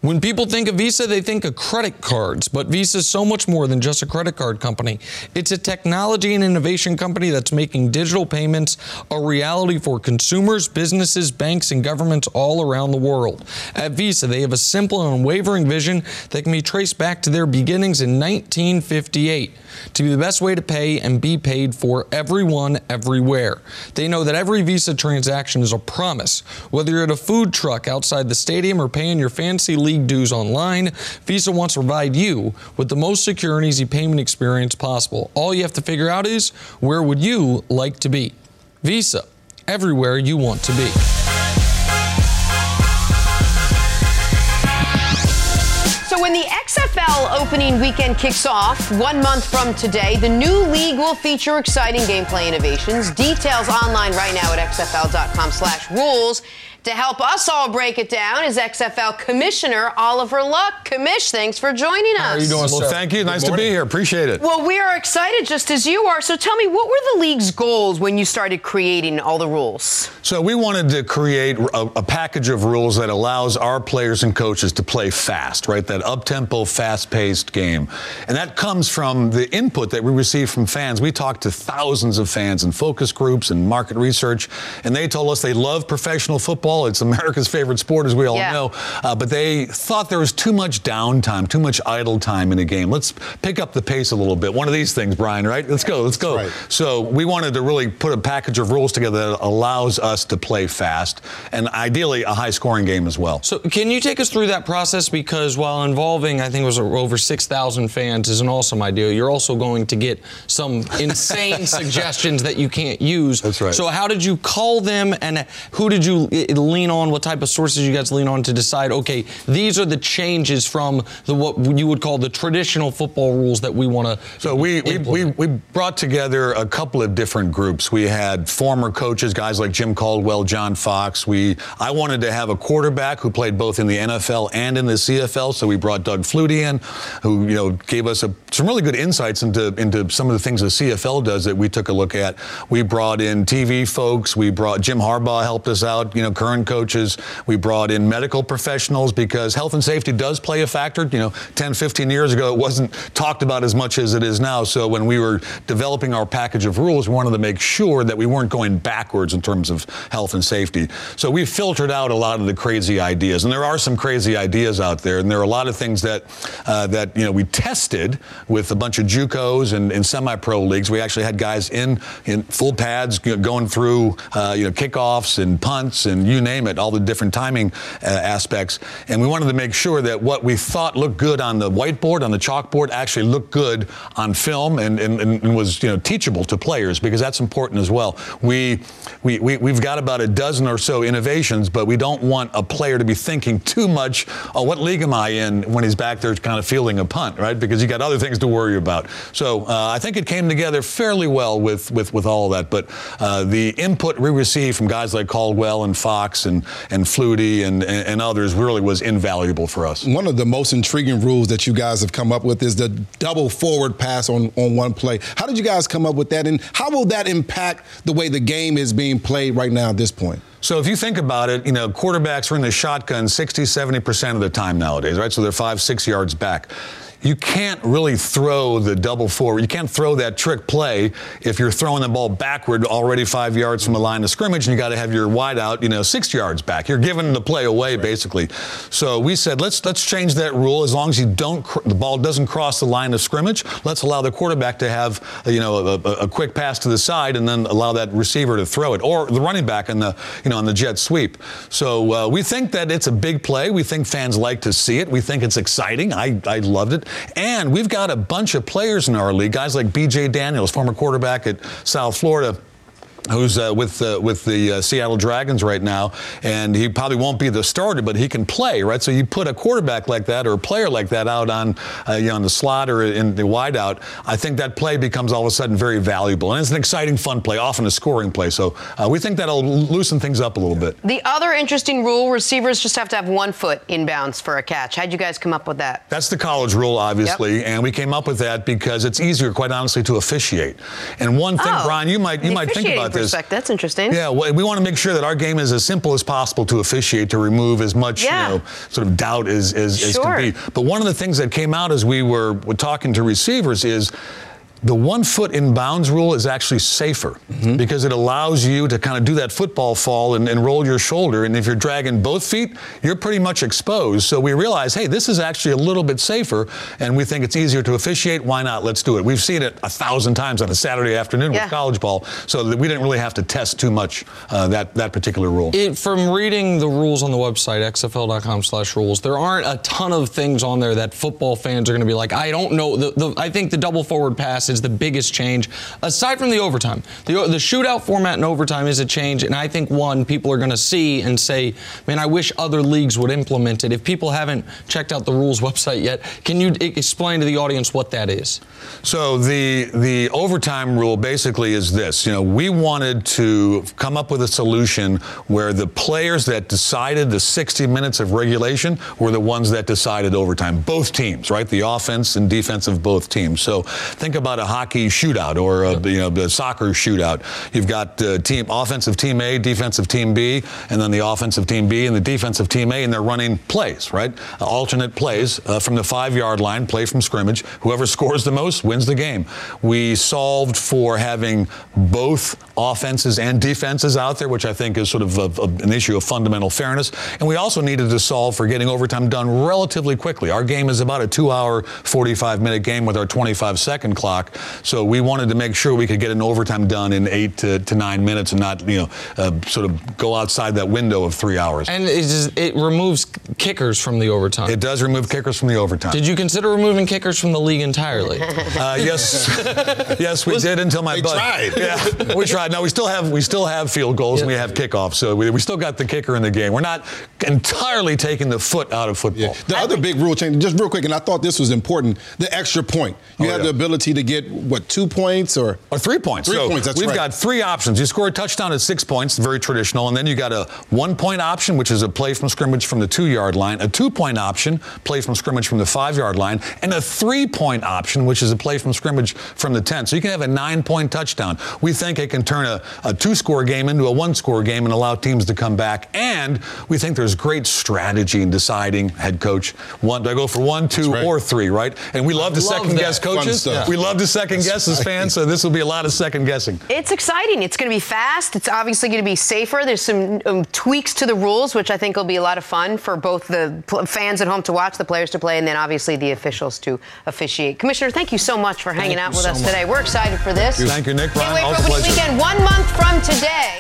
When people think of Visa, they think of credit cards, but Visa is so much more than just a credit card company. It's a technology and innovation company that's making digital payments a reality for consumers, businesses, banks, and governments all around the world. At Visa, they have a simple and unwavering vision that can be traced back to their beginnings in 1958 to be the best way to pay and be paid for everyone, everywhere. They know that every Visa transaction is a promise. Whether you're at a food truck outside the stadium or paying your fancy league dues online, Visa wants to provide you with the most secure and easy payment experience possible. All you have to figure out is, where would you like to be? Visa, everywhere you want to be. So when the XFL opening weekend kicks off 1 month from today, the new league will feature exciting gameplay innovations. Details online right now at xfl.com/rules. To help us all break it down is XFL Commissioner Oliver Luck. Commish, thanks for joining us. How are you doing, Well, sir? thank you. Nice to be here. Appreciate it. Well, we are excited just as you are. So tell me, what were the league's goals when you started creating all the rules? So we wanted to create a package of rules that allows our players and coaches to play fast, right? That up-tempo, fast-paced game. And that comes from the input that we receive from fans. We talked to thousands of fans in focus groups and market research, and they told us they love professional football. It's America's favorite sport, as we all know. But they thought there was too much downtime, too much idle time in a game. Let's pick up the pace a little bit. One of these things, Brian, right? Let's go. Right. So we wanted to really put a package of rules together that allows us to play fast and ideally a high-scoring game as well. So can you take us through that process? Because while involving, I think it was over 6,000 fans is an awesome idea, you're also going to get some insane suggestions that you can't use. That's right. So how did you call them, and who did you lean on? What type of sources you guys lean on to decide, okay, these are the changes from what you would call the traditional football rules that we want to So we brought together a couple of different groups. We had former coaches, guys like Jim Caldwell, John Fox. I wanted to have a quarterback who played both in the NFL and in the CFL, so we brought Doug Flutie in, who gave us some really good insights into some of the things the CFL does that we took a look at. We brought in TV folks. We brought Jim Harbaugh helped us out, current coaches. We brought in medical professionals because health and safety does play a factor. 10, 15 years ago, it wasn't talked about as much as it is now. So when we were developing our package of rules, we wanted to make sure that we weren't going backwards in terms of health and safety. So we filtered out a lot of the crazy ideas, and there are some crazy ideas out there, and there are a lot of things that we tested with a bunch of JUCOs and in semi-pro leagues. We actually had guys in full pads going through kickoffs and punts and you name it, all the different timing aspects. And we wanted to make sure that what we thought looked good on the whiteboard, on the chalkboard, actually looked good on film and was teachable to players, because that's important as well. We've got about a dozen or so innovations, but we don't want a player to be thinking too much, oh, what league am I in, when he's back there kind of fielding a punt, right? Because you got other things to worry about. So I think it came together fairly well with all of that. But the input we received from guys like Caldwell and Fox and Flutie and others really was invaluable for us. One of the most intriguing rules that you guys have come up with is the double forward pass on one play. How did you guys come up with that, and how will that impact the way the game is being played right now at this point? So if you think about it, quarterbacks are in the shotgun 60-70% of the time nowadays, right? So they're 5-6 yards back. You can't really throw the double forward. You can't throw that trick play if you're throwing the ball backward already 5 yards from the line of scrimmage, and you got to have your wide out, 6 yards back. You're giving the play away, basically. So we said, let's change that rule. As long as the ball doesn't cross the line of scrimmage, let's allow the quarterback to have, a quick pass to the side, and then allow that receiver to throw it, or the running back on the jet sweep. So we think that it's a big play. We think fans like to see it. We think it's exciting. I loved it. And we've got a bunch of players in our league, guys like B.J. Daniels, former quarterback at South Florida, who's with the Seattle Dragons right now, and he probably won't be the starter, but he can play, right? So you put a quarterback like that or a player like that out on the slot or in the wideout, I think that play becomes all of a sudden very valuable, and it's an exciting, fun play, often a scoring play. So we think that'll loosen things up a little bit. The other interesting rule: receivers just have to have 1 foot inbounds for a catch. How'd you guys come up with that? That's the college rule, obviously, and we came up with that because it's easier, quite honestly, to officiate. And one thing, Brian, you might think about this. That's interesting. Yeah, well, we want to make sure that our game is as simple as possible to officiate, to remove as much sort of doubt as can be. But one of the things that came out as we were talking to receivers is the 1 foot in bounds rule is actually safer because it allows you to kind of do that football fall and roll your shoulder. And if you're dragging both feet, you're pretty much exposed. So we realize, hey, this is actually a little bit safer, and we think it's easier to officiate. Why not? Let's do it. We've seen it 1,000 times on a Saturday afternoon with college ball, so that we didn't really have to test too much that particular rule. From reading the rules on the website, xfl.com/rules, there aren't a ton of things on there that football fans are going to be like, I don't know. I think the double forward pass is the biggest change, aside from the overtime. The shootout format in overtime is a change, and I think people are going to see and say, man, I wish other leagues would implement it. If people haven't checked out the rules website yet, can you explain to the audience what that is? So the overtime rule basically is this. We wanted to come up with a solution where the players that decided the 60 minutes of regulation were the ones that decided overtime. Both teams, right? The offense and defense of both teams. So think about a hockey shootout or the soccer shootout. You've got offensive team A, defensive team B, and then the offensive team B and the defensive team A, and they're running plays, right? Alternate plays from the 5-yard line, play from scrimmage. Whoever scores the most wins the game. We solved for having both offenses and defenses out there, which I think is sort of an issue of fundamental fairness. And we also needed to solve for getting overtime done relatively quickly. Our game is about a 2-hour, 45-minute game with our 25-second clock. So we wanted to make sure we could get an overtime done in 8 to 9 minutes and not, sort of go outside that window of 3 hours. And it removes kickers from the overtime. It does remove kickers from the overtime. Did you consider removing kickers from the league entirely? Yes, we did until my butt. Tried. Yeah, we tried. No, we still have field goals and we have kickoffs. So we still got the kicker in the game. We're not entirely taking the foot out of football. Yeah. The other big rule change, just real quick, and I thought this was important, the extra point. You have the ability to get, 2 points or 3 points. 3 points, that's we've right. got 3 options. You score a touchdown at 6 points, very traditional, and then you got a 1-point option, which is a play from scrimmage from the 2-yard line, a 2-point option, play from scrimmage from the 5-yard line, and a 3-point option, which is a play from scrimmage from the 10. So you can have a 9-point touchdown. We think it can turn a 2-score game into a 1-score game and allow teams to come back. And we think there's great strategy in deciding, head coach, do I go for 1, 2, or 3, right? And we love to second-guess coaches. We love to second-guess as fans, so this will be a lot of second-guessing. It's exciting. It's going to be fast. It's obviously going to be safer. There's some tweaks to the rules, which I think will be a lot of fun for both the fans at home to watch, the players to play, and then obviously the officials to officiate. Commissioner, thank you so much for hanging out with us today. We're excited for this. Thank you, Nick. Can't wait Brian, for opening weekend 1 month from today.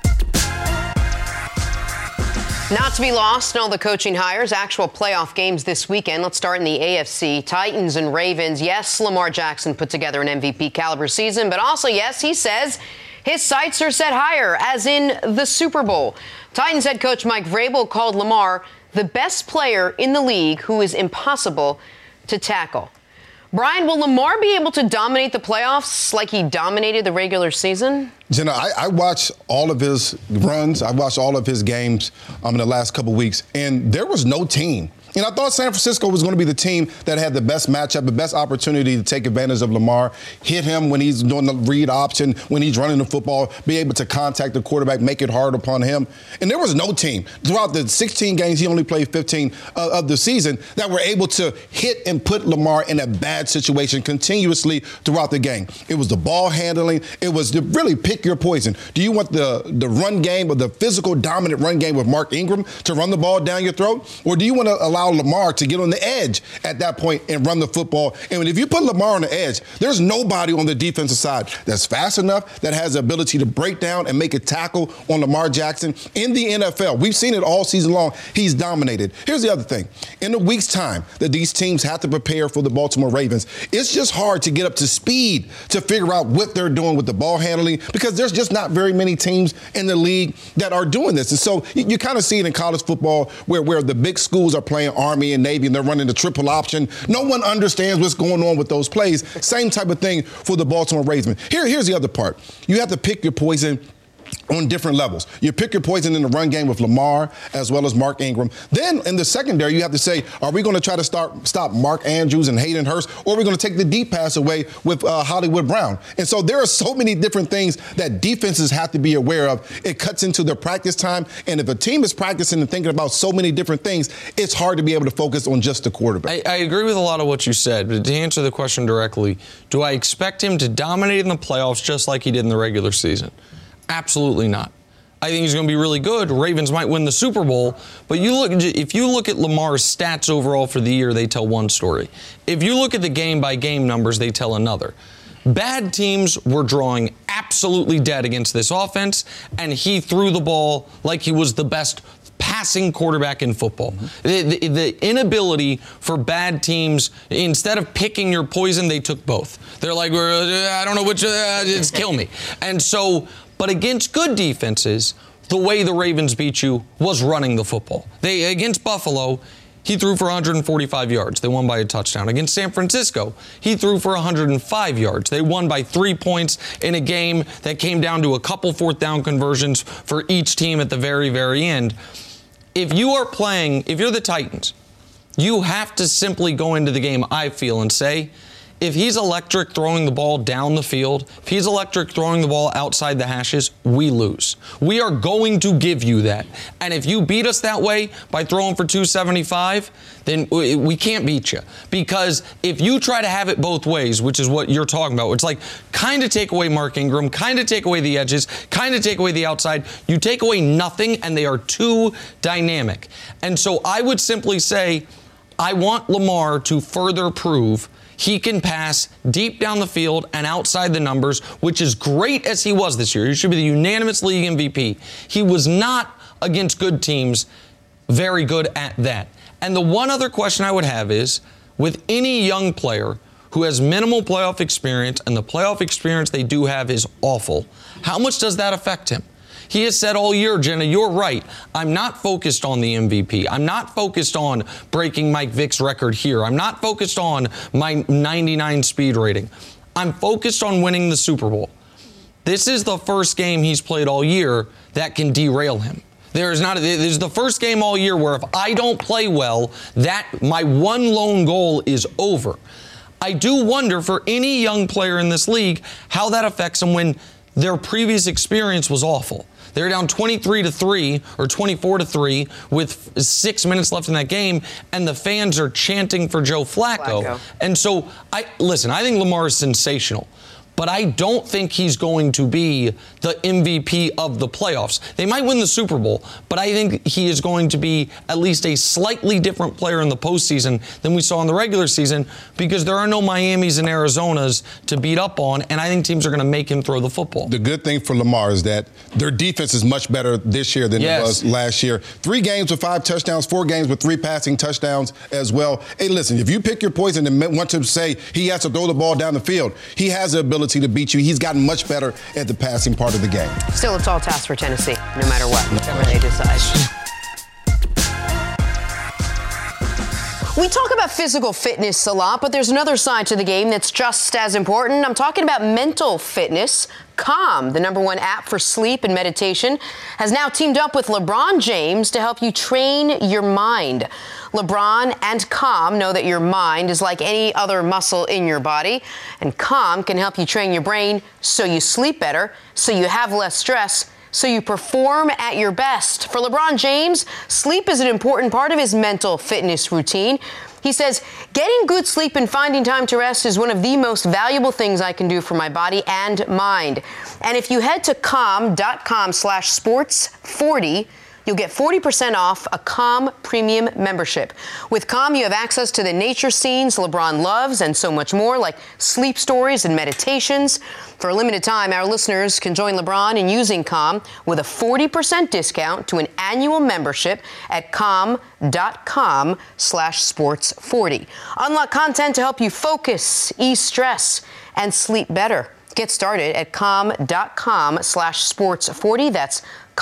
Not to be lost in all the coaching hires, actual playoff games this weekend. Let's start in the AFC. Titans and Ravens. Yes, Lamar Jackson put together an MVP caliber season, but also, yes, he says his sights are set higher, as in the Super Bowl. Titans head coach Mike Vrabel called Lamar the best player in the league who is impossible to tackle. Brian, will Lamar be able to dominate the playoffs like he dominated the regular season? Jenna, I watched all of his runs. I watched all of his games in the last couple weeks, and there was no team. And I thought San Francisco was going to be the team that had the best matchup, the best opportunity to take advantage of Lamar, hit him when he's doing the read option, when he's running the football, be able to contact the quarterback, make it hard upon him. And there was no team throughout the 16 games, he only played 15 of the season, that were able to hit and put Lamar in a bad situation continuously throughout the game. It was the ball handling. It was to really pick your poison. Do you want the run game or the physical dominant run game with Mark Ingram to run the ball down your throat? Or do you want to allow Lamar to get on the edge at that point and run the football? And if you put Lamar on the edge, there's nobody on the defensive side that's fast enough, that has the ability to break down and make a tackle on Lamar Jackson. In the NFL, we've seen it all season long. He's dominated. Here's the other thing. In a week's time that these teams have to prepare for the Baltimore Ravens, it's just hard to get up to speed to figure out what they're doing with the ball handling, because there's just not very many teams in the league that are doing this. And so you kind of see it in college football where the big schools are playing Army and Navy and they're running the triple option. No one understands what's going on with those plays. Same type of thing for the Baltimore Ravens. Here's the other part. You have to pick your poison on different levels. You pick your poison in the run game with Lamar as well as Mark Ingram. Then in the secondary, you have to say, are we going to try to stop Mark Andrews and Hayden Hurst, or are we going to take the deep pass away with Hollywood Brown? And so there are so many different things that defenses have to be aware of. It cuts into their practice time, and if a team is practicing and thinking about so many different things, it's hard to be able to focus on just the quarterback. I agree with a lot of what you said, but to answer the question directly, do I expect him to dominate in the playoffs just like he did in the regular season? Absolutely not. I think he's going to be really good. Ravens might win the Super Bowl, but if you look at Lamar's stats overall for the year, they tell one story. If you look at the game-by-game numbers, they tell another. Bad teams were drawing absolutely dead against this offense, and he threw the ball like he was the best passing quarterback in football. The inability for bad teams, instead of picking your poison, they took both. They're like, I don't know which, just kill me. And so, but against good defenses, the way the Ravens beat you was running the football. Against Buffalo, he threw for 145 yards. They won by a touchdown. Against San Francisco, he threw for 105 yards. They won by 3 points in a game that came down to a couple fourth down conversions for each team at the very, very end. If you're the Titans, you have to simply go into the game, I feel, and say, if he's electric throwing the ball down the field, if he's electric throwing the ball outside the hashes, we lose. We are going to give you that. And if you beat us that way by throwing for 275, then we can't beat you. Because if you try to have it both ways, which is what you're talking about, it's like kind of take away Mark Ingram, kind of take away the edges, kind of take away the outside. You take away nothing, and they are too dynamic. And so I would simply say, I want Lamar to further prove he can pass deep down the field and outside the numbers, which is great as he was this year. He should be the unanimous league MVP. He was not, against good teams, very good at that. And the one other question I would have is, with any young player who has minimal playoff experience, and the playoff experience they do have is awful, how much does that affect him? He has said all year, Jenna, you're right. I'm not focused on the MVP. I'm not focused on breaking Mike Vick's record here. I'm not focused on my 99 speed rating. I'm focused on winning the Super Bowl. This is the first game he's played all year that can derail him. This is the first game all year where if I don't play well, that my one lone goal is over. I do wonder for any young player in this league how that affects them when their previous experience was awful. They're down 23-3 or 24-3 with 6 minutes left in that game, and the fans are chanting for Joe Flacco. And so, I think Lamar is sensational. But I don't think he's going to be the MVP of the playoffs. They might win the Super Bowl, but I think he is going to be at least a slightly different player in the postseason than we saw in the regular season, because there are no Miamis and Arizonas to beat up on, and I think teams are going to make him throw the football. The good thing for Lamar is that their defense is much better this year than it was last year. 3 games with 5 touchdowns, 4 games with 3 passing touchdowns as well. Hey, listen, if you pick your poison and want to say he has to throw the ball down the field, he has the ability to beat you. He's gotten much better at the passing part of the game. Still a tall task for Tennessee, no matter what, whatever they decide. We talk about physical fitness a lot, but there's another side to the game that's just as important. I'm talking about mental fitness. Calm, the #1 app for sleep and meditation, has now teamed up with LeBron James to help you train your mind. LeBron and Calm know that your mind is like any other muscle in your body, and Calm can help you train your brain so you sleep better, so you have less stress, so you perform at your best. For LeBron James, sleep is an important part of his mental fitness routine. He says, getting good sleep and finding time to rest is one of the most valuable things I can do for my body and mind. And if you head to calm.com/sports40, you'll get 40% off a Calm Premium membership. With Calm, you have access to the nature scenes LeBron loves and so much more, like sleep stories and meditations. For a limited time, our listeners can join LeBron in using Calm with a 40% discount to an annual membership at calm.com/sports40. Unlock content to help you focus, ease stress, and sleep better. Get started at calm.com/sports40. That's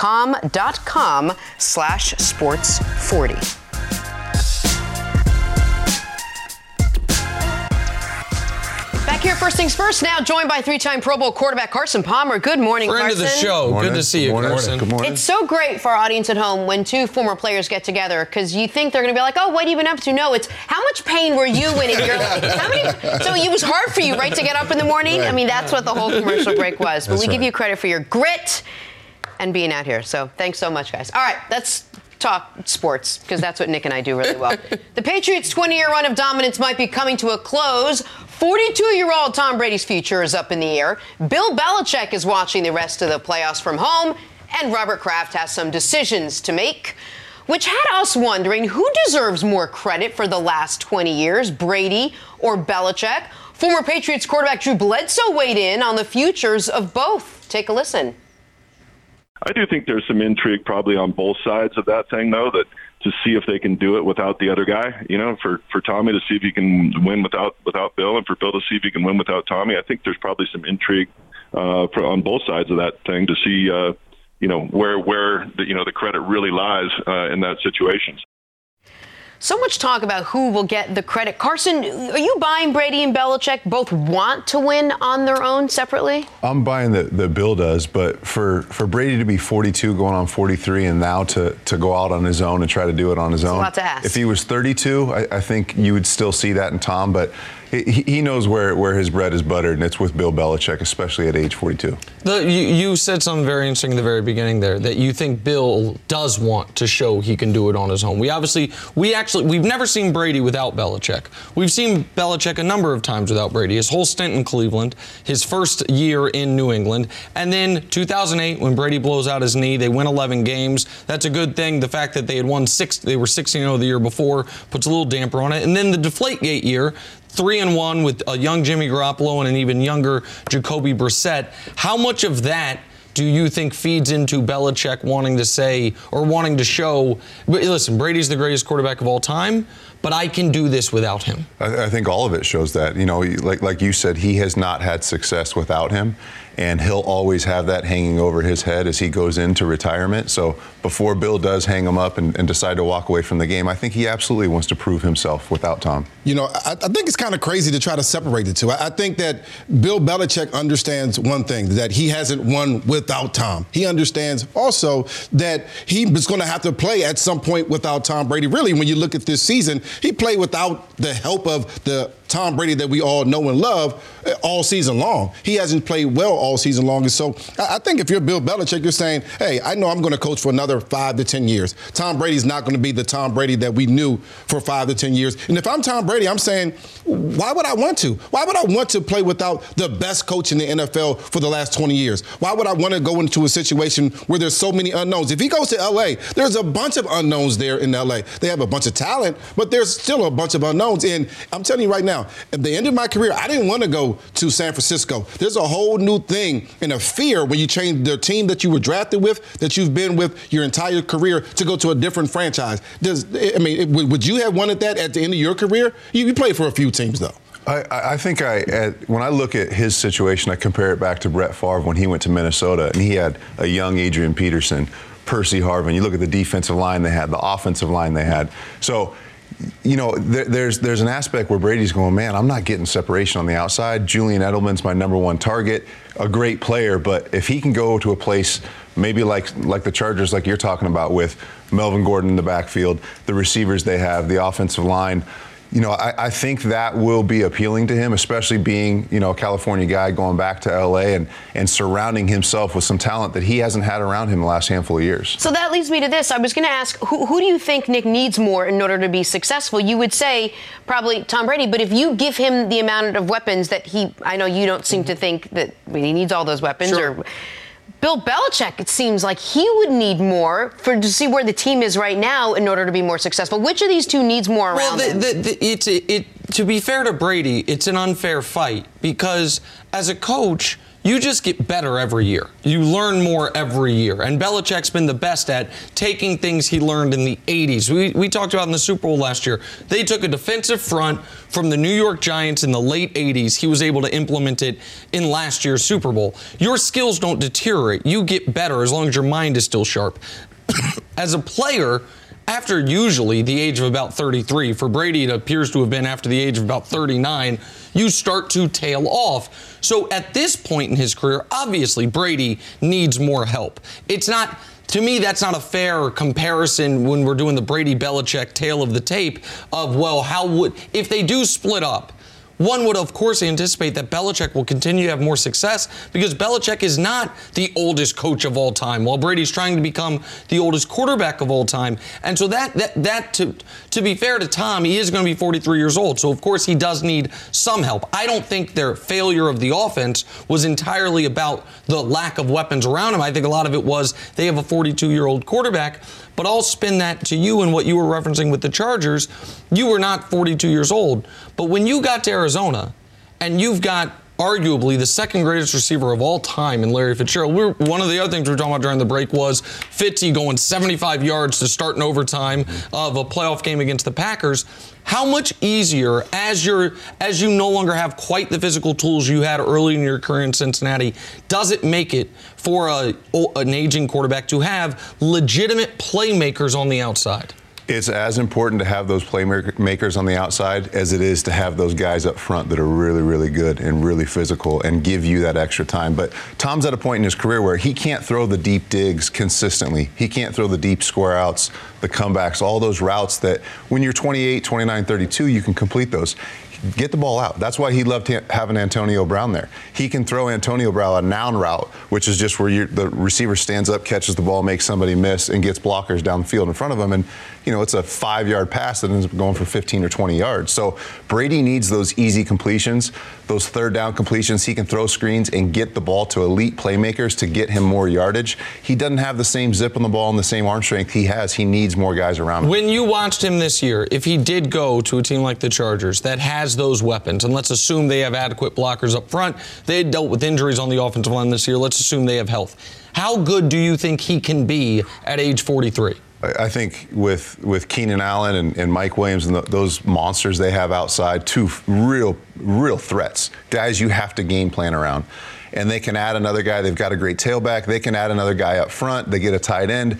calm.com/sports40. Back here for first things first, now joined by three-time Pro Bowl quarterback Carson Palmer. Good morning, Friend Carson. of the show. Morning. Good to see you, Carson. Good morning. It's so great for our audience at home when two former players get together because you think they're going to be like, oh, what have you been up to? No, it's how much pain were you in? You're like, so it was hard for you, right, to get up in the morning? Right. I mean, that's what the whole commercial break was. But That's we give right. you credit for your grit and being out here. So thanks so much, guys. All right, let's talk sports because that's what Nick and I do really well. The Patriots' 20-year run of dominance might be coming to a close. 42-year-old Tom Brady's future is up in the air. Bill Belichick is watching the rest of the playoffs from home, and Robert Kraft has some decisions to make, which had us wondering who deserves more credit for the last 20 years, Brady or Belichick. Former Patriots quarterback Drew Bledsoe weighed in on the futures of both. Take a listen. I do think there's some intrigue probably on both sides of that thing, though, that to see if they can do it without the other guy, for Tommy to see if he can win without Bill, and for Bill to see if he can win without Tommy. I think there's probably some intrigue on both sides of that thing to see, where the credit really lies in that situation. So much talk about who will get the credit. Carson, are you buying Brady and Belichick both want to win on their own separately? I'm buying that Bill does, but for Brady to be 42 going on 43 and now to go out on his own and try to do it on his own. A lot to ask. If he was 32, I think you would still see that in Tom, but he knows where his bread is buttered, and it's with Bill Belichick, especially at age 42. You said something very interesting in the very beginning there, that you think Bill does want to show he can do it on his own. We've never seen Brady without Belichick. We've seen Belichick a number of times without Brady. His whole stint in Cleveland, his first year in New England, and then 2008 when Brady blows out his knee, they win 11 games. That's a good thing. The fact that they had won they were 16-0 the year before puts a little damper on it. And then the Deflategate year, 3-1 with a young Jimmy Garoppolo and an even younger Jacoby Brissett. How much of that do you think feeds into Belichick wanting to say or wanting to show, listen, Brady's the greatest quarterback of all time, but I can do this without him? I think all of it shows that. Like you said, he has not had success without him, and he'll always have that hanging over his head as he goes into retirement. So before Bill does hang him up and decide to walk away from the game, I think he absolutely wants to prove himself without Tom. I think it's kind of crazy to try to separate the two. I think that Bill Belichick understands one thing, that he hasn't won without Tom. He understands also that he was going to have to play at some point without Tom Brady. Really, when you look at this season, he played without the help of the Tom Brady that we all know and love all season long. He hasn't played well all season long. And so I think if you're Bill Belichick, you're saying, hey, I know I'm going to coach for another 5 to 10 years. Tom Brady's not going to be the Tom Brady that we knew for 5 to 10 years. And if I'm Tom Brady, I'm saying, why would I want to? Why would I want to play without the best coach in the NFL for the last 20 years? Why would I want to go into a situation where there's so many unknowns? If he goes to L.A., there's a bunch of unknowns there in L.A. They have a bunch of talent, but there's still a bunch of unknowns. And I'm telling you right now, at the end of my career, I didn't want to go to San Francisco. There's a whole new thing and a fear when you change the team that you were drafted with, that you've been with your entire career, to go to a different franchise. Would you have wanted that at the end of your career? You played for a few teams, though. I think when I look at his situation, I compare it back to Brett Favre when he went to Minnesota, and he had a young Adrian Peterson, Percy Harvin. You look at the defensive line they had, the offensive line they had. So, there's an aspect where Brady's going, man, I'm not getting separation on the outside. Julian Edelman's my number one target, a great player, but if he can go to a place maybe like the Chargers, like you're talking about, with Melvin Gordon in the backfield, the receivers they have, the offensive line, I think that will be appealing to him, especially being, a California guy going back to L.A. and surrounding himself with some talent that he hasn't had around him the last handful of years. So that leads me to this. I was going to ask, who do you think Nick needs more in order to be successful? You would say probably Tom Brady, but if you give him the amount of weapons that I know you don't seem to think that he needs all those weapons. Sure. Bill Belichick, it seems like he would need more to see where the team is right now in order to be more successful. Which of these two needs more around him? To be fair to Brady, it's an unfair fight because as a coach, you just get better every year. You learn more every year. And Belichick's been the best at taking things he learned in the 80s. We talked about in the Super Bowl last year. They took a defensive front from the New York Giants in the late 80s. He was able to implement it in last year's Super Bowl. Your skills don't deteriorate. You get better as long as your mind is still sharp. As a player, after usually the age of about 33. For Brady, it appears to have been after the age of about 39, you start to tail off. So at this point in his career, obviously Brady needs more help. It's not, to me, that's not a fair comparison when we're doing the Brady-Belichick tale of the tape of, well, if they do split up, one would, of course, anticipate that Belichick will continue to have more success because Belichick is not the oldest coach of all time, while Brady's trying to become the oldest quarterback of all time. And so to be fair to Tom, he is going to be 43 years old. So, of course, he does need some help. I don't think their failure of the offense was entirely about the lack of weapons around him. I think a lot of it was they have a 42-year-old quarterback. But I'll spin that to you and what you were referencing with the Chargers. You were not 42 years old. But when you got to Arizona and you've got arguably the second greatest receiver of all time in Larry Fitzgerald. One of the other things we were talking about during the break was Fitzy going 75 yards to start an overtime of a playoff game against the Packers. How much easier, as you no longer have quite the physical tools you had early in your career in Cincinnati, does it make it for an aging quarterback to have legitimate playmakers on the outside? It's as important to have those playmakers on the outside as it is to have those guys up front that are really, really good and really physical and give you that extra time. But Tom's at a point in his career where he can't throw the deep digs consistently. He can't throw the deep square outs, the comebacks, all those routes that when you're 28, 29, 32, you can complete those. Get the ball out. That's why he loved having Antonio Brown there. He can throw Antonio Brown a noun route, which is just where the receiver stands up, catches the ball, makes somebody miss, and gets blockers down the field in front of him. And, it's a 5-yard pass that ends up going for 15 or 20 yards. So Brady needs those easy completions, those third down completions. He can throw screens and get the ball to elite playmakers to get him more yardage. He doesn't have the same zip on the ball and the same arm strength he has. He needs more guys around him. When you watched him this year, if he did go to a team like the Chargers that has those weapons, and let's assume they have adequate blockers up front, they dealt with injuries on the offensive line this year, let's assume they have health. How good do you think he can be at age 43? I think with Keenan Allen and Mike Williams and those monsters they have outside, two real threats, guys you have to game plan around. And they can add another guy. They've got a great tailback. They can add another guy up front. They get a tight end.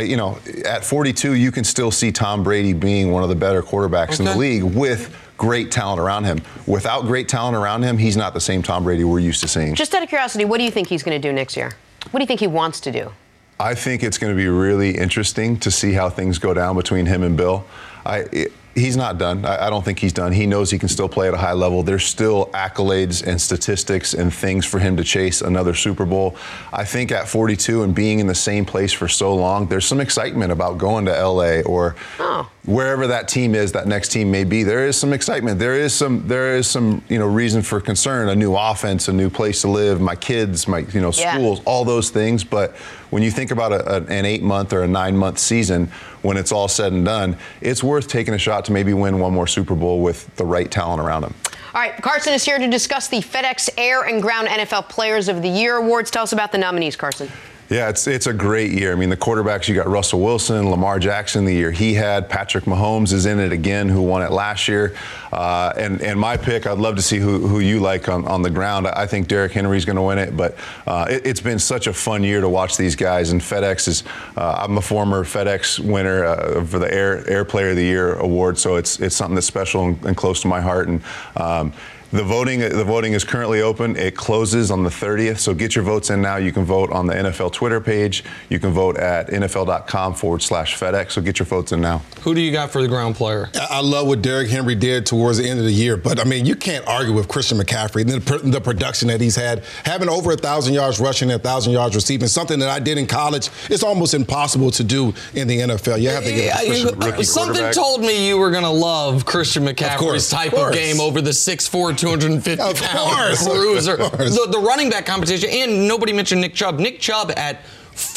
At 42, you can still see Tom Brady being one of the better quarterbacks in the league with great talent around him. Without great talent around him, he's not the same Tom Brady we're used to seeing. Just out of curiosity, what do you think he's going to do next year? What do you think he wants to do? I think it's going to be really interesting to see how things go down between him and Bill. He's not done. I don't think he's done. He knows he can still play at a high level. There's still accolades and statistics and things for him to chase another Super Bowl. I think at 42 and being in the same place for so long, there's some excitement about going to LA or wherever that team is, that next team may be. There is some excitement. There is some reason for concern. A new offense, a new place to live, my kids, my schools, all those things. But when you think about an 8-month or a 9-month season, when it's all said and done, it's worth taking a shot to maybe win one more Super Bowl with the right talent around him. All right, Carson is here to discuss the FedEx Air and Ground NFL Players of the Year awards. Tell us about the nominees, Carson. Yeah, it's a great year. I mean, the quarterbacks, you got Russell Wilson, Lamar Jackson the year he had. Patrick Mahomes is in it again, who won it last year. And my pick, I'd love to see who you like on the ground. I think Derrick Henry's going to win it. But it's been such a fun year to watch these guys. And FedEx is, I'm a former FedEx winner for the Air Player of the Year award. So it's something that's special and close to my heart. And the voting is currently open. It closes on the 30th, so get your votes in now. You can vote on the NFL Twitter page. You can vote at NFL.com/FedEx, so get your votes in now. Who do you got for the ground player? I love what Derrick Henry did towards the end of the year, but, I mean, you can't argue with Christian McCaffrey, the production that he's had. Having over 1,000 yards rushing and 1,000 yards receiving, something that I did in college, it's almost impossible to do in the NFL. You have to give it to rookie Something told me you were going to love Christian McCaffrey's type of game over the 6'4", 250-pound bruiser. The running back competition, and nobody mentioned Nick Chubb. Nick Chubb at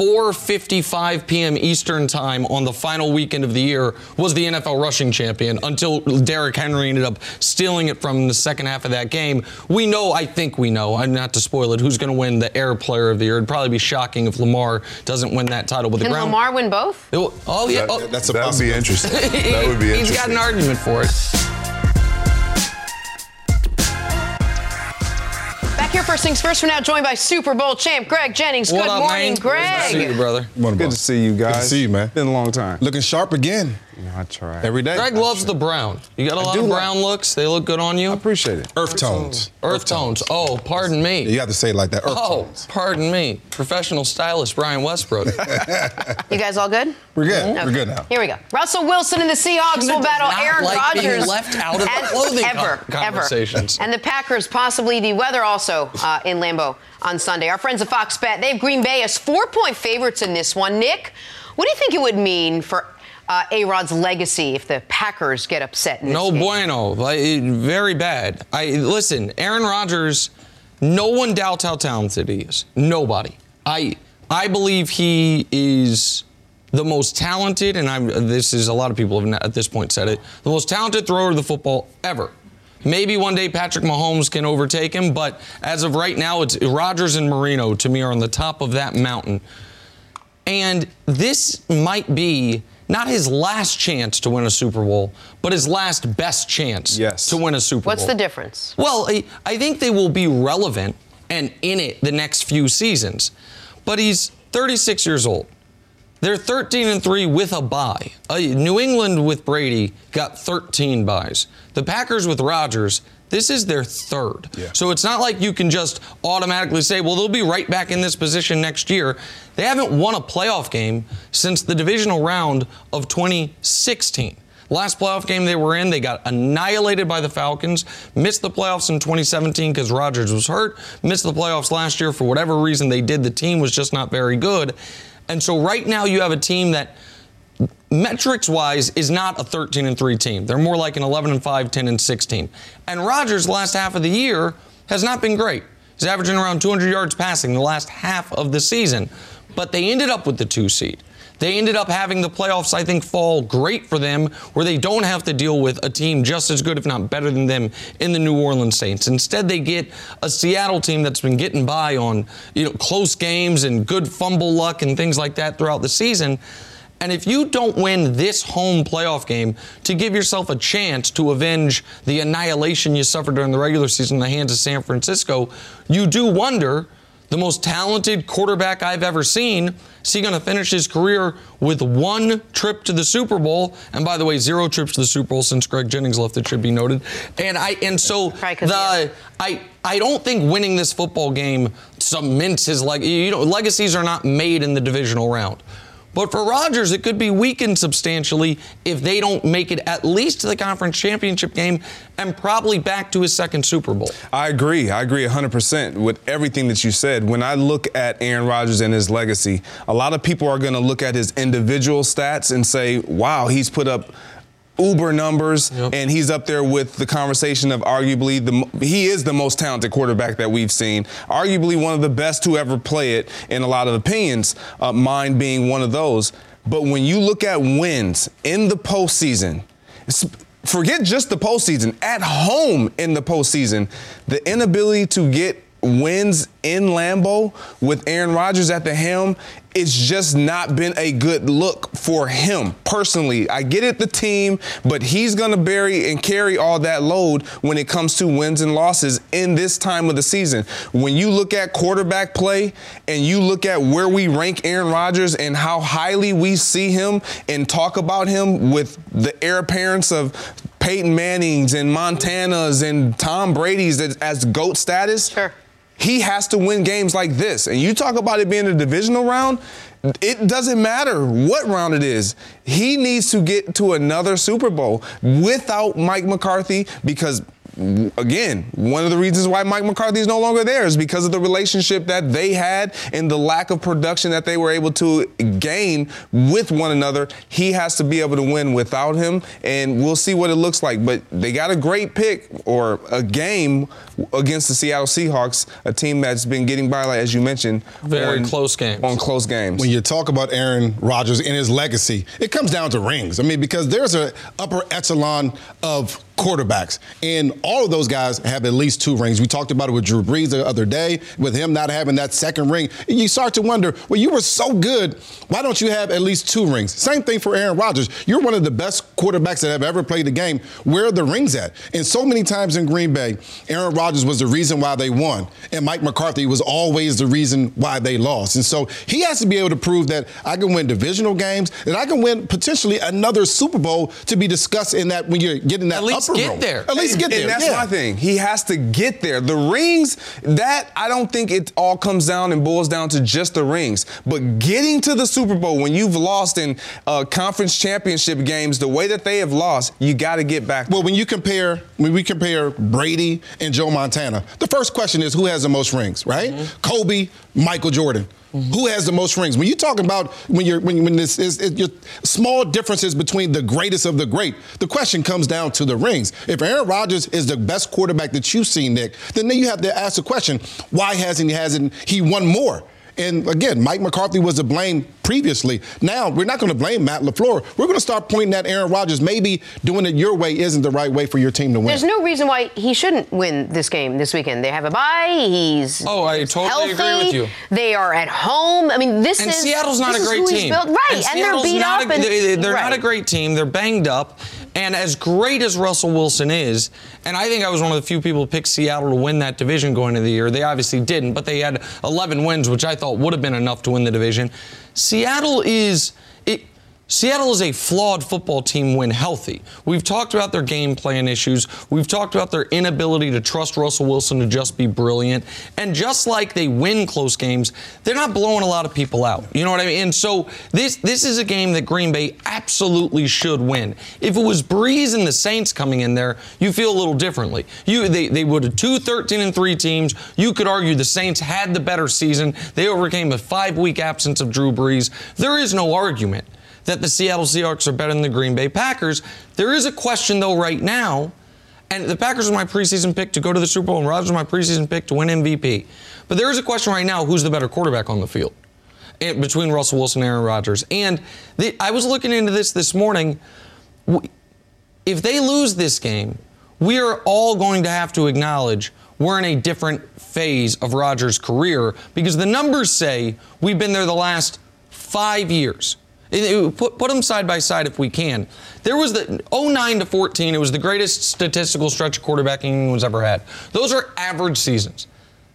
4:55 p.m. Eastern time on the final weekend of the year was the NFL rushing champion until Derrick Henry ended up stealing it from the second half of that game. I think we know, not to spoil it, who's going to win the Air Player of the Year. It'd probably be shocking if Lamar doesn't win that title. But Can Lamar win both? Yeah. That would be interesting. That would be interesting. He's got an argument for it. Back here, first things first. We're now joined by Super Bowl champ Greg Jennings. What Good up, morning, man? Greg. Nice to see you, brother. Good to see you guys. Good to see you, man. Been a long time. Looking sharp again. I try. Every day. Greg loves the brown. You got a lot of brown looks. They look good on you. I appreciate it. Earth tones. Earth tones. Oh, pardon me. You have to say it like that. Earth tones. Pardon me. Professional stylist Brian Westbrook. You guys all good? We're good. Okay. We're good now. Here we go. Russell Wilson and the Seahawks will battle Aaron Rodgers. Left out of the clothing conversations. And the Packers, possibly the weather also in Lambeau on Sunday. Our friends at Fox Bet, they have Green Bay as 4-point favorites in this one. Nick, what do you think it would mean for A-Rod's legacy if the Packers get upset in this game? Bueno. Very bad. Listen, Aaron Rodgers, no one doubts how talented he is. Nobody. I believe he is the most talented, and this is a lot of people have at this point said it, the most talented thrower of the football ever. Maybe one day Patrick Mahomes can overtake him, but as of right now, it's Rodgers and Marino, to me, are on the top of that mountain. And this might be not his last chance to win a Super Bowl, but his last best chance to win a Super Bowl. What's the difference? Well, I think they will be relevant and in it the next few seasons. But he's 36 years old. They're 13-3 with a bye. New England with Brady got 13 byes. The Packers with Rodgers, this is their third. Yeah. So it's not like you can just automatically say, well, they'll be right back in this position next year. They haven't won a playoff game since the divisional round of 2016. Last playoff game they were in, they got annihilated by the Falcons, missed the playoffs in 2017 because Rodgers was hurt, missed the playoffs last year for whatever reason they did. The team was just not very good. And so right now you have a team that, metrics-wise, is not a 13-3 team. They're more like an 11-5, 10-6 team. And Rodgers, the last half of the year, has not been great. He's averaging around 200 yards passing the last half of the season. But they ended up with the 2 seed. They ended up having the playoffs, I think, fall great for them, where they don't have to deal with a team just as good, if not better than them, in the New Orleans Saints. Instead, they get a Seattle team that's been getting by on, close games and good fumble luck and things like that throughout the season. And if you don't win this home playoff game to give yourself a chance to avenge the annihilation you suffered during the regular season in the hands of San Francisco, you do wonder, the most talented quarterback I've ever seen, is he going to finish his career with 1 trip to the Super Bowl? And by the way, 0 trips to the Super Bowl since Greg Jennings left, it should be noted. I don't think winning this football game cements his legacy. Legacies are not made in the divisional round. But for Rodgers, it could be weakened substantially if they don't make it at least to the conference championship game and probably back to his second Super Bowl. I agree 100% with everything that you said. When I look at Aaron Rodgers and his legacy, a lot of people are going to look at his individual stats and say, wow, he's put up uber numbers, and he's up there with the conversation of arguably he is the most talented quarterback that we've seen, arguably one of the best to ever play it in a lot of opinions, mine being one of those. But when you look at wins in the postseason, forget just the postseason, at home in the postseason, the inability to get wins in Lambeau with Aaron Rodgers at the helm, it's just not been a good look for him personally. I get it, the team, but he's going to bury and carry all that load when it comes to wins and losses in this time of the season. When you look at quarterback play and you look at where we rank Aaron Rodgers and how highly we see him and talk about him with the heir apparents of Peyton Manning's and Montana's and Tom Brady's as GOAT status, he has to win games like this. And you talk about it being a divisional round, it doesn't matter what round it is. He needs to get to another Super Bowl without Mike McCarthy because, again, one of the reasons why Mike McCarthy is no longer there is because of the relationship that they had and the lack of production that they were able to gain with one another. He has to be able to win without him, and we'll see what it looks like. But they got a great pick or a game against the Seattle Seahawks, a team that's been getting by, like, as you mentioned, very close games. On close games. When you talk about Aaron Rodgers and his legacy, it comes down to rings. I mean, because there's an upper echelon of quarterbacks. And all of those guys have at least 2 rings. We talked about it with Drew Brees the other day, with him not having that second ring. You start to wonder, well, you were so good, why don't you have at least 2 rings? Same thing for Aaron Rodgers. You're one of the best quarterbacks that have ever played the game. Where are the rings at? And so many times in Green Bay, Aaron Rodgers was the reason why they won. And Mike McCarthy was always the reason why they lost. And so he has to be able to prove that I can win divisional games, that I can win potentially another Super Bowl to be discussed in that when you're getting that upper row. At least get there. And that's my thing. He has to get there. The rings, that I don't think it all comes down and boils down to just the rings. But getting to the Super Bowl when you've lost in conference championship games the way that they have lost, you got to get back. Well, when we compare Brady and Joe Montana, the first question is who has the most rings, right? Mm-hmm. Kobe, Michael Jordan. Mm-hmm. Who has the most rings? When you're talking about when this is your small differences between the greatest of the great, the question comes down to the rings. If Aaron Rodgers is the best quarterback that you've seen, Nick, then you have to ask the question, why hasn't he won more? And again, Mike McCarthy was to blame previously. Now, we're not going to blame Matt LaFleur. We're going to start pointing at Aaron Rodgers. Maybe doing it your way isn't the right way for your team to win. There's no reason why he shouldn't win this game this weekend. They have a bye. He's I totally agree with you. They are at home. I mean, Seattle's not a great team. Right, and they're beat up. They're not a great team. They're banged up. And as great as Russell Wilson is, and I think I was one of the few people who picked Seattle to win that division going into the year. They obviously didn't, but they had 11 wins, which I thought would have been enough to win the division. Seattle is a flawed football team when healthy. We've talked about their game plan issues. We've talked about their inability to trust Russell Wilson to just be brilliant. And just like they win close games, they're not blowing a lot of people out. You know what I mean? And so this is a game that Green Bay absolutely should win. If it was Breeze and the Saints coming in there, you feel a little differently. They would have 2 13-3 teams. You could argue the Saints had the better season. They overcame a 5-week absence of Drew Brees. There is no argument that the Seattle Seahawks are better than the Green Bay Packers. There is a question, though, right now, and the Packers are my preseason pick to go to the Super Bowl, and Rodgers is my preseason pick to win MVP. But there is a question right now, who's the better quarterback on the field between Russell Wilson and Aaron Rodgers? And I was looking into this morning. If they lose this game, we are all going to have to acknowledge we're in a different phase of Rodgers' career because the numbers say we've been there the last 5 years. Put them side by side if we can. There was the 2009 to 2014. It was the greatest statistical stretch of quarterbacking anyone's ever had. Those are average seasons.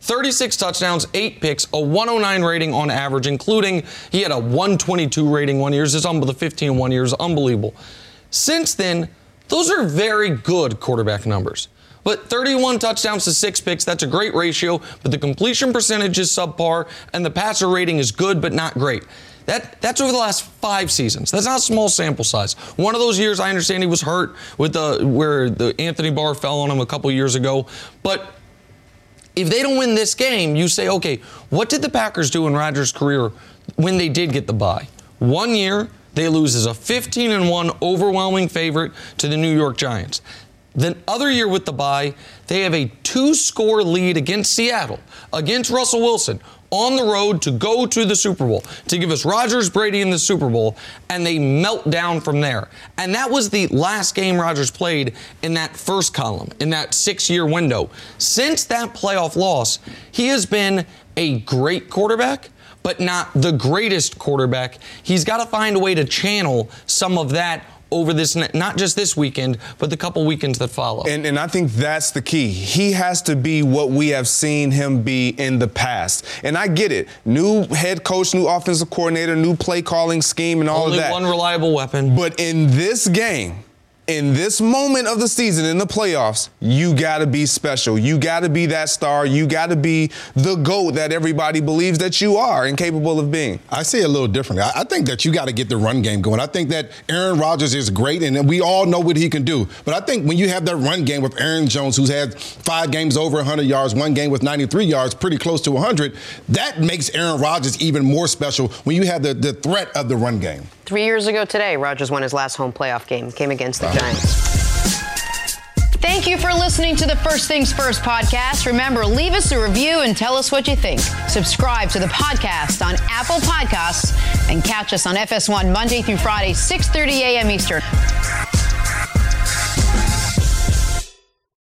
36 touchdowns, 8 picks, a 109 rating on average, including he had a 122 rating one year. This the 15 1 year is unbelievable. Since then, those are very good quarterback numbers. But 31 touchdowns to 6 picks, that's a great ratio, but the completion percentage is subpar, and the passer rating is good but not great. That's over the last 5 seasons. That's not a small sample size. One of those years, I understand he was hurt with where the Anthony Barr fell on him a couple years ago. But if they don't win this game, you say, okay, what did the Packers do in Rodgers' career when they did get the bye? 1 year, they lose as a 15-1 overwhelming favorite to the New York Giants. The other year with the bye, they have a 2-score lead against Seattle, against Russell Wilson, on the road to go to the Super Bowl, to give us Rodgers, Brady in the Super Bowl, and they melt down from there. And that was the last game Rodgers played in that first column, in that 6-year window. Since that playoff loss, he has been a great quarterback, but not the greatest quarterback. He's got to find a way to channel some of that over this, not just this weekend, but the couple weekends that follow. And I think that's the key. He has to be what we have seen him be in the past. And I get it. New head coach, new offensive coordinator, new play calling scheme and all of that. Only one reliable weapon. But in this game, in this moment of the season, in the playoffs, you got to be special. You got to be that star. You got to be the GOAT that everybody believes that you are and capable of being. I see it a little differently. I think that you got to get the run game going. I think that Aaron Rodgers is great, and we all know what he can do. But I think when you have that run game with Aaron Jones, who's had 5 games over 100 yards, 1 game with 93 yards, pretty close to 100, that makes Aaron Rodgers even more special when you have the threat of the run game. 3 years ago today, Rodgers won his last home playoff game, came against the Giants. Thank you for listening to the First Things First podcast. Remember, leave us a review and tell us what you think. Subscribe to the podcast on Apple Podcasts and catch us on FS1 Monday through Friday, 6:30 a.m. Eastern.